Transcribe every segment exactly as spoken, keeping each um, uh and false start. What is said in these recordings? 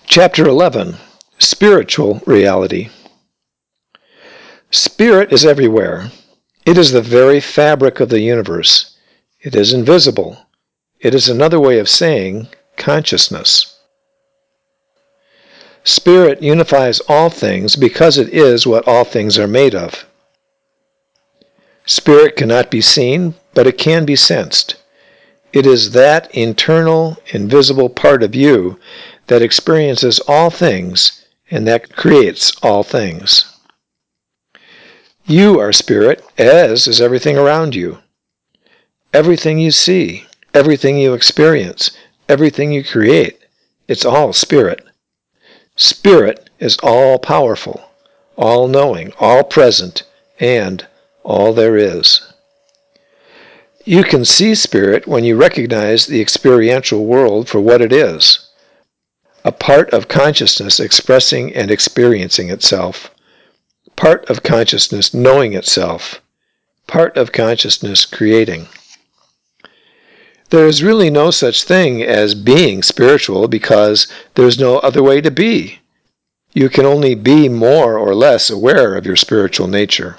Chapter eleven, Spiritual Reality. Spirit is everywhere. It is the very fabric of the universe. It is invisible. It is another way of saying consciousness. Spirit unifies all things because it is what all things are made of. Spirit cannot be seen, but it can be sensed. It is that internal, invisible part of you that experiences all things and that creates all things. You are spirit, as is everything around you. Everything you see, everything you experience, everything you create, it's all spirit. Spirit is all-powerful, all-knowing, all-present, and all there is. You can see spirit when you recognize the experiential world for what it is, a part of consciousness expressing and experiencing itself, part of consciousness knowing itself, part of consciousness creating. There is really no such thing as being spiritual because there is no other way to be. You can only be more or less aware of your spiritual nature.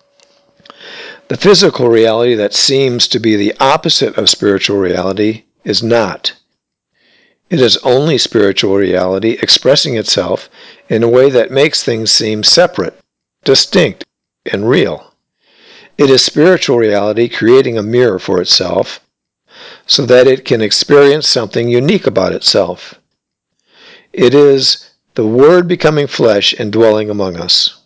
The physical reality that seems to be the opposite of spiritual reality is not. It is only spiritual reality expressing itself in a way that makes things seem separate, distinct, and real. It is spiritual reality creating a mirror for itself so that it can experience something unique about itself. It is the Word becoming flesh and dwelling among us.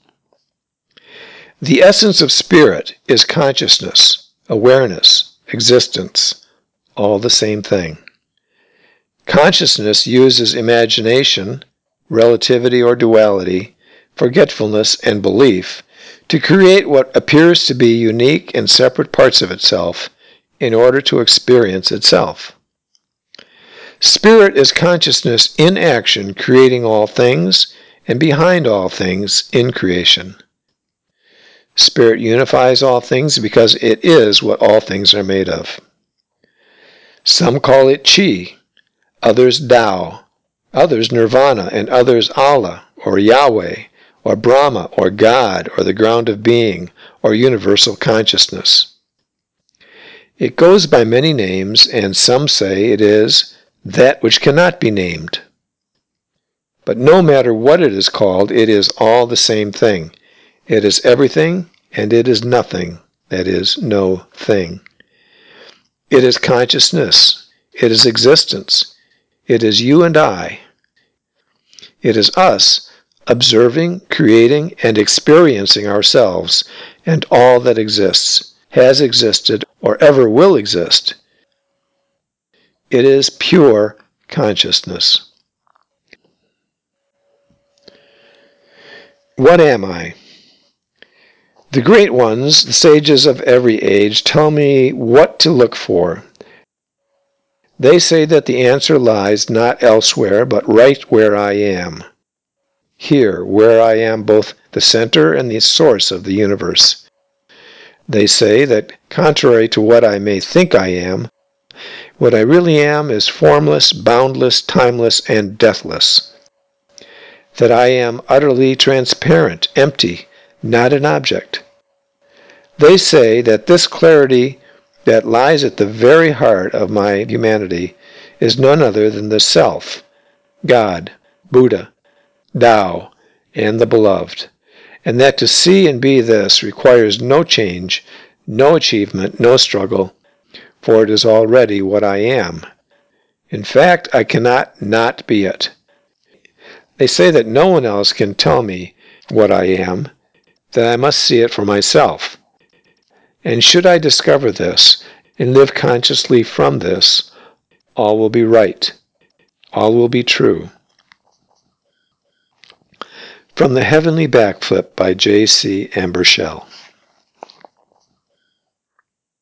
The essence of spirit is consciousness, awareness, existence, all the same thing. Consciousness uses imagination, relativity or duality, forgetfulness and belief to create what appears to be unique and separate parts of itself in order to experience itself. Spirit is consciousness in action, creating all things, and behind all things in creation. Spirit unifies all things because it is what all things are made of. Some call it Chi, others Tao, others Nirvana, and others Allah, or Yahweh, or Brahma, or God, or the ground of being, or universal consciousness. It goes by many names, and some say it is that which cannot be named. But no matter what it is called, it is all the same thing. It is everything, and it is nothing, that is, no thing. It is consciousness. It is existence. It is you and I. It is us observing, creating, and experiencing ourselves and all that exists, has existed, or ever will exist. It is pure consciousness. What am I? The great ones, the sages of every age, tell me what to look for. They say that the answer lies not elsewhere, but right where I am. Here, where I am both the center and the source of the universe. They say that, contrary to what I may think I am, what I really am is formless, boundless, timeless, and deathless. That I am utterly transparent, empty, not an object. They say that this clarity that lies at the very heart of my humanity is none other than the Self, God, Buddha, Tao, and the Beloved, and that to see and be this requires no change, no achievement, no struggle, for it is already what I am. In fact, I cannot not be it. They say that no one else can tell me what I am, that I must see it for myself. And should I discover this and live consciously from this, all will be right. All will be true. From The Heavenly Backflip by J C Ambershell.